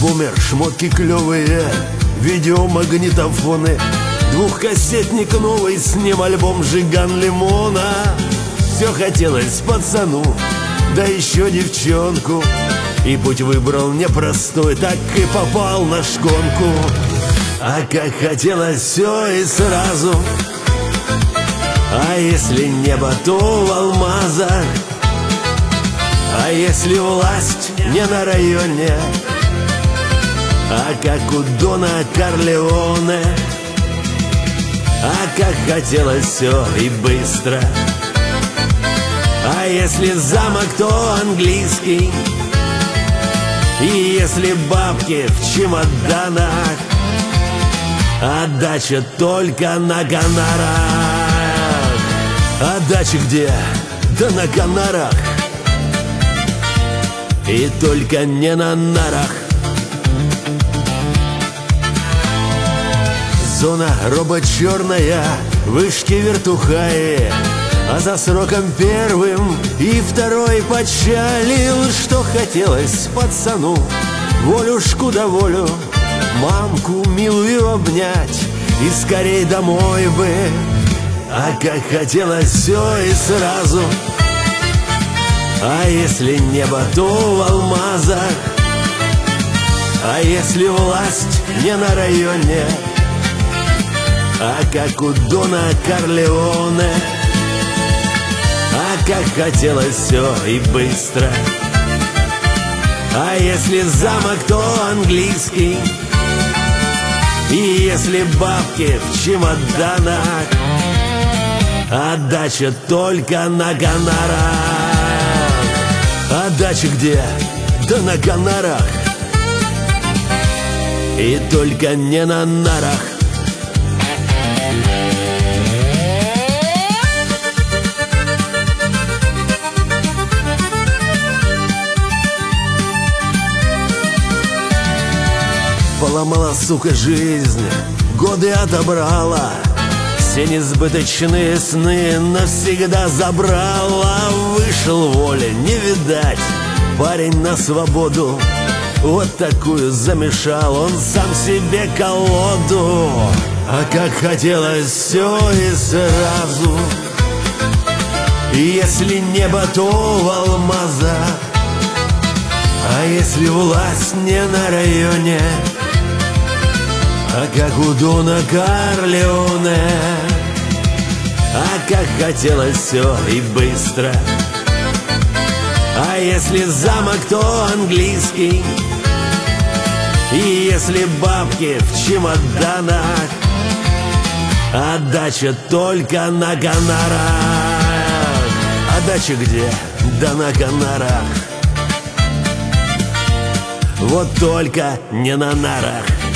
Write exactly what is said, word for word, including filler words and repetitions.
умер, шмотки клевые, видеомагнитофоны, двухкассетник новый, с ним альбом «Жиган Лимона». Все хотелось пацану, да еще девчонку, и путь выбрал непростой, так и попал на шконку. А как хотелось все и сразу, а если небо, то в алмазах, а если власть не на районе, а как у Дона Корлеоне. А как хотелось все и быстро, а если замок, то английский, и если бабки в чемоданах, а дача только на гонорах. А дача где? Да на гонорах. И только не на нарах. Зона робо-черная, вышки вертухаи, а за сроком первым и второй почалил. Что хотелось пацану, волюшку да волю, мамку милую обнять и скорей домой бы. А как хотелось все и сразу, а если небо, то в алмазах, а если власть не на районе, а как у Дона Корлеоне. А как хотелось все и быстро, а если замок, то английский, и если бабки в чемоданах, а дача только на гонорах. А дача где? Да на гонорах. И только не на нарах. Поломала, сука, жизнь, годы отобрала, все несбыточные сны навсегда забрала. Вышел воля, не видать, парень на свободу, вот такую замешал он сам себе колоду. А как хотелось все и сразу, и если небо, то в алмазах, а если власть не на районе, а как у Дона Корлеоне. А как хотелось все и быстро, а если замок, то английский, и если бабки в чемоданах, а дача только на гонорах. А дача где? Да на гонорах. Вот только не на нарах.